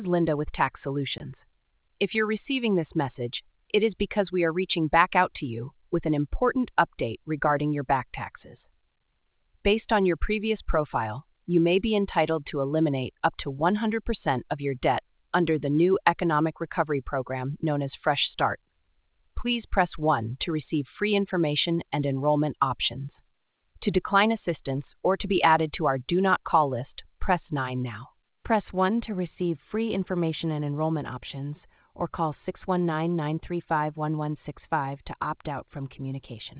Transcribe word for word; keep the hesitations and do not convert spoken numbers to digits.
Linda with Tax Solutions. If you're receiving this message, it is because we are reaching back out to you with an important update regarding your back taxes. Based on your previous profile, you may be entitled to eliminate up to one hundred percent of your debt under the new economic recovery program known as Fresh Start. Please press one to receive free information and enrollment options. To decline assistance or to be added to our Do Not Call list, press nine now. Press one to receive free information and enrollment options, or call six one nine, nine three five, one one six five to opt out from communication.